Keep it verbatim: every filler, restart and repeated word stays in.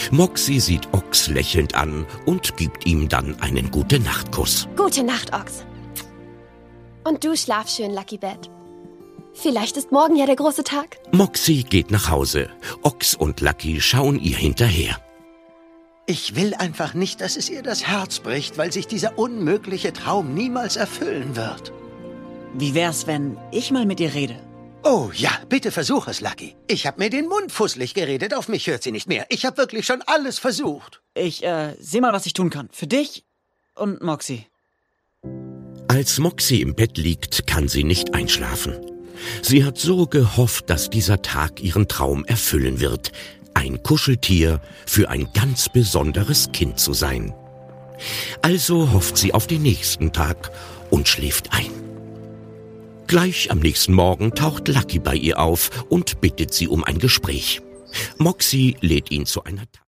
Moxie sieht Ox lächelnd an und gibt ihm dann einen Gute-Nacht-Kuss. Gute Nacht, Ox. Und du schlaf schön, Lucky Bed. Vielleicht ist morgen ja der große Tag. Moxie geht nach Hause. Ox und Lucky schauen ihr hinterher. Ich will einfach nicht, dass es ihr das Herz bricht, weil sich dieser unmögliche Traum niemals erfüllen wird. Wie wär's, wenn ich mal mit ihr rede? Oh ja, bitte versuch es, Lucky. Ich hab mir den Mund fusselig geredet, auf mich hört sie nicht mehr. Ich hab wirklich schon alles versucht. Ich, äh, seh mal, was ich tun kann. Für dich und Moxie. Als Moxie im Bett liegt, kann sie nicht einschlafen. Sie hat so gehofft, dass dieser Tag ihren Traum erfüllen wird. Ein Kuscheltier für ein ganz besonderes Kind zu sein. Also hofft sie auf den nächsten Tag und schläft ein. Gleich am nächsten Morgen taucht Lucky bei ihr auf und bittet sie um ein Gespräch. Moxie lädt ihn zu einer